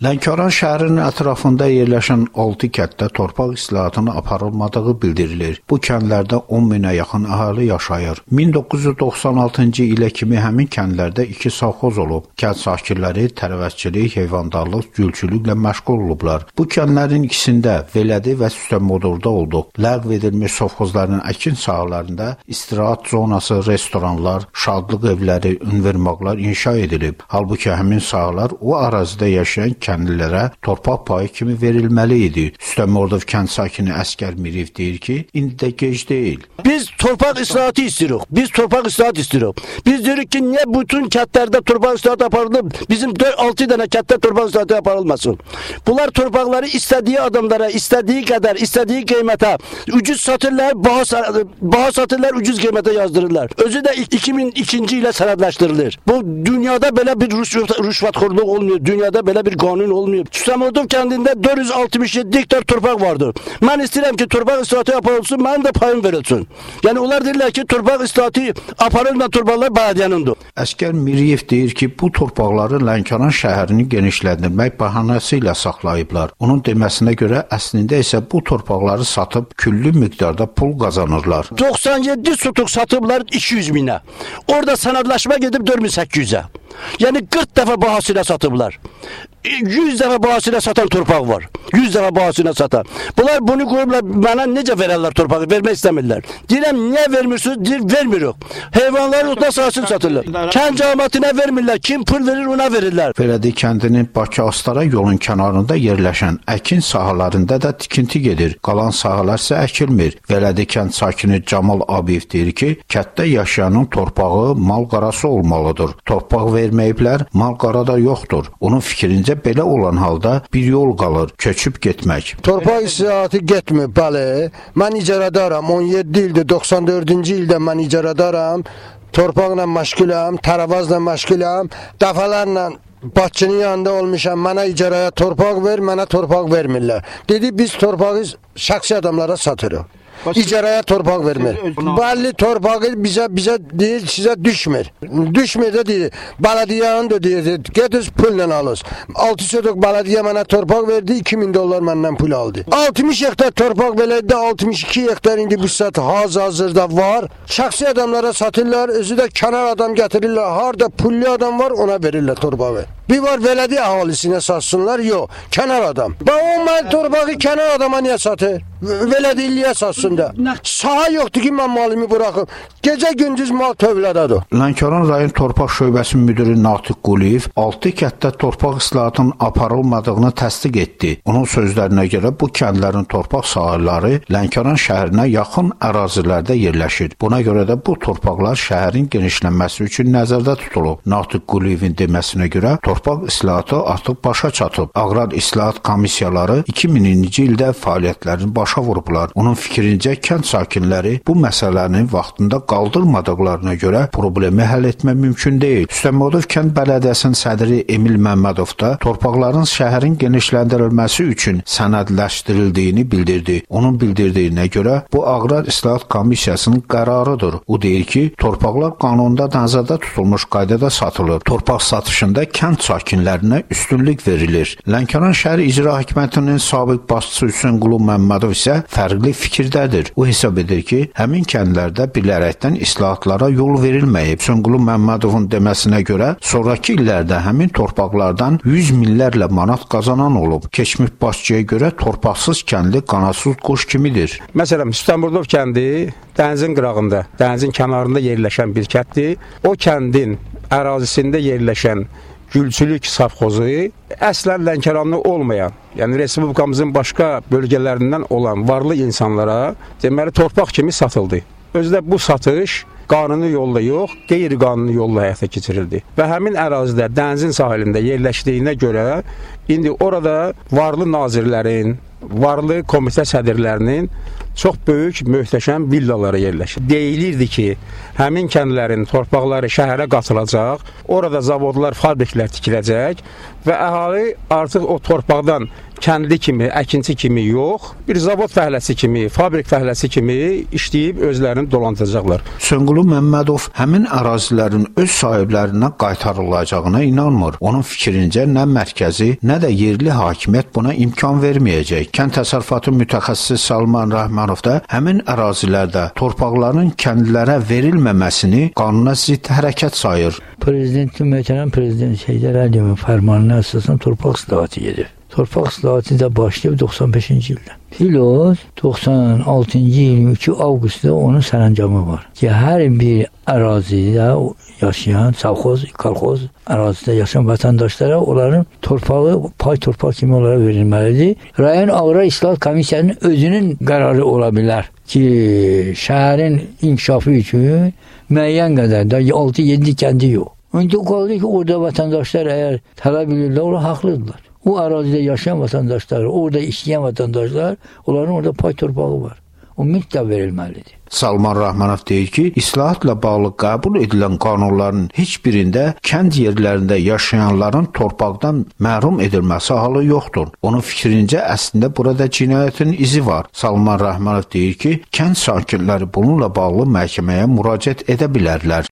Lənkəran şəhərinin ətrafında yerləşən 6 kənddə torpaq islahatının aparılmadığı bildirilir. Bu kəndlərdə 10 minə yaxın əhali yaşayır. 1996-cı ilə kimi həmin kəndlərdə 2 savxoz olub. Kənd sakinləri tərəvəzçilik, heyvandarlıq, gülçülüklə məşğul olublar. Bu kəndlərin ikisində Vələdi və Süstəmodurda olduq. Ləğv edilmiş sovxozların əkin sahələrində istirahət zonası, restoranlar, şadlıq evləri, ünvermaqlar inşa edilib. Halbuki həmin sahələr o ərazidə yaşayan kəndlilərə torpaq payı kimi verilməli idi. Süstəmordov kənd sakini Əskər Miriyev deyir ki, indi də gec deyil. Biz torpaq islahatı istiyoruz. Biz diyoruz ki, niye bütün kentlərdə torpaq islahatı aparılıb? Bizim 4-6 dənə kentdə torpaq islahatı aparılmasın. Bunlar torpaqları istədiyi adamlara, istədiyi qədər, istədiyi qiymətə ucuz satırlar, baha satırlar, ucuz qiymətə yazdırırlar. Özü də 2002-ci ilə sənədləşdirilir. Bu dünyada belə bir rüşvətxorluq olmuyor. Dünyada belə bir qanun olmuyor. Süstəmordov kəndində 467 hektar torpaq vardır. Mən istəyirəm ki, torpaq islahatı aparılsın, mənim də payım verilsin. Yəni onlar deyirlər ki, torpaq islahatı aparılmayan torpaqlar bədiyyənindir. Əskər Miriyev deyir ki, bu torpaqları Lənkəran şəhərini genişləndirmək bəhanəsi ilə saxlayıblar. Onun deməsinə görə əslində isə bu torpaqları satıb küllü miqdarda pul qazanırlar. 97 sutuq satıblar 200 minə. Orada sənədləşmə gedib 4800-ə. Yəni 40 dəfə bahasıyla satıblar. 100 dəfə bahasıyla satan torpaq var. 100 dəfə bahasıyla satan. Bunlar bunu qoyublar, mənə necə verərlər torpağı? Vermək istəmirlər. Deyirəm, niyə vermirsiniz? Deyir, vermirik. Heyvanların otuna sahəsini satırlar. Kənd cəmiyyətinə vermirlər. Kim pul verir, ona verirlər. Vələdi kəndinin Bakı-Astara yolun kənarında yerləşən əkin sahələrində də tikinti gedir. Qalan sahələr isə əkilmir. Vələdi kənd sakini Camal Abiyev deyir ki, kənddə yaşayanın torpağı mal qarası olmalıdır. Torpaq verməyiblər, mal qara da yoxdur. Onun fikrincə belə olan halda bir yol qalır, köçüb getmək. Torpaq islahatı getmir, bəli. Mən icarədaram, 17 ildir, 94-cü ildə mən icarədaram. Torpaqla məşğuləm, tərəvazla məşğuləm. Dəfələrlə Bakının yanında olmuşam, mənə icarəyə torpaq ver, mənə torpaq vermirlər. Dedi, biz torpağı şəxsi adamlara satırıq. İcarəyə torpaq vermir. Bəli, torpağı bizə deyir, sizə düşmür. Düşmür də deyir, bələdiyyənin də deyir, gediz pulla alır. 6 sotaq bələdiyyə mənə torpaq verdi, 2000 dollar məndən pul aldı. 60 hektar torpaq beləydə 62 hektar indi bu saat hazırda var. Şəxsi adamlara satırlar, özü də kənar adam gətirirlər. Harada pullu adam var, ona verirlər torpağı. Bir var vələdi əhalisinə satsınlar, yox, kənar adam. O mən torpağı kənar adama niyə satır? Vələdiliyə satsın da. Saha yoxdur ki, mən malımı bıraxım. Gecə gündüz mal tövlədədir. Lənkəran rayon torpaq şöbəsinin müdiri Natiq Quliyev 6 kənddə torpaq islahatının aparılmadığını təsdiq etdi. Onun sözlərinə görə bu kəndlərin torpaq sahələri Lənkəran şəhərinə yaxın ərazilərdə yerləşir. Buna görə də bu torpaqlar şəhərin genişlənməsi üçün nəzərdə tutulub. Natiq Quliyevin deməsinə görə torpaq islahatı artıq başa çatıb. Aqrar İslahat Komissiyaları 2000-ci ildə fəaliyyətlərini başa vurublar. Onun fikrincə kənd sakinləri bu məsələni vaxtında qaldırmadıqlarına görə problemi həll etmək mümkün deyil. Süstəmordov kənd bələdiyyəsinin sədri Emil Məmmədov da torpaqların şəhərin genişləndirilməsi üçün sənədləşdirildiyini bildirdi. Onun bildirdiyinə görə bu Aqrar İslahat Komissiyasının qərarıdır. O deyir ki, torpaqlar qanunda nəzərdə tutulmuş qaydada satılır. Torpaq satışında kənd sakinlərinə üstünlük verilir. Lənkəran şəhər İcra Hakimiyyətinin sabiq başçısı Hüseyn Qulu Məmmədov isə fərqli fikirdədir. O hesab edir ki, həmin kəndlərdə bilərəkdən islahatlara yol verilməyib. Hüseyn Qulu Məmmədovun deməsinə görə, sonraki illərdə həmin torpaqlardan 100 minlərlə manat qazanan olub. Keçmiş başçıya görə torpaqsız kəndi qanatsız quş kimidir. Məsələn, Süstəmordov kəndi dənizin qırağında, dənizin kənarında yerləşən bir kənddir. O kəndin ərazisində yerləşən Gülçülük savxozu əslən Lənkəranlı olmayan, yəni Respublikamızın başqa bölgələrindən olan varlı insanlara deməli torpaq kimi satıldı. Özdə bu satış qanuni yolla yox, qeyri-qanuni yolla həyata keçirildi. Və həmin ərazidə dənizin sahilində yerləşdiyinə görə indi orada varlı nazirlərin, varlı komitə sədrlərinin çox böyük, möhtəşəm villalara yerləşir. Deyilirdi ki, həmin kəndlərin torpaqları şəhərə qatılacaq, orada zavodlar, fabriklər tikiləcək və əhali artıq o torpaqdan kəndi kimi, əkinçi kimi yox, bir zavod fəhləsi kimi, fabrik fəhləsi kimi işləyib özlərini dolandıracaqlar. Sönqulu Məmmədov həmin ərazilərin öz sahiblərinə qaytarılacağına inanmır. Onun fikrincə nə mərkəzi, nə də yerli hakimiyyət buna imkan verməyəcək. Kənd təsərrüfatı mütəxəssisi Salman Rəhmanov da həmin ərazilərdə torpaqların kəndlərə verilməməsini qanuna zidd hərəkət sayır. Prezidentin, möhtərəm prezident Heydər Əliyevin fərmanına əsasən torpaq islahatı gedir. Torpaq islahatı da başlayıb 95-ci ildə. Pilot 96-cı ilin 2 avqustda onun sərəncamı var ki, hər bir ərazidə yaşayan, savxoz, kolxoz ərazidə yaşayan vətəndaşlara onların torpağı pay torpaq kimi onlara verilməlidir. Rayon Ağra İslahat Komissiyasının özünün qərarı ola bilər ki, şəhərin inkişafı üçün müəyyən qədər də 6-7 kəndi yox. İndi o qaldı ki, orada vətəndaşlar əgər tələb edirlər, onlar haqlıdırlar. O ərazidə yaşayan vətəndaşlar, orada işləyən vətəndaşlar, onların orada pay torpağı var. O mütləq verilməlidir. Salman Rəhmanov deyir ki, islahatla bağlı qəbul edilən qanunların heç birində kənd yerlərində yaşayanların torpaqdan məhrum edilməsi halı yoxdur. Onun fikrincə əslində burada cinayətin izi var. Salman Rəhmanov deyir ki, kənd sakinləri bununla bağlı məhkəməyə müraciət edə bilərlər.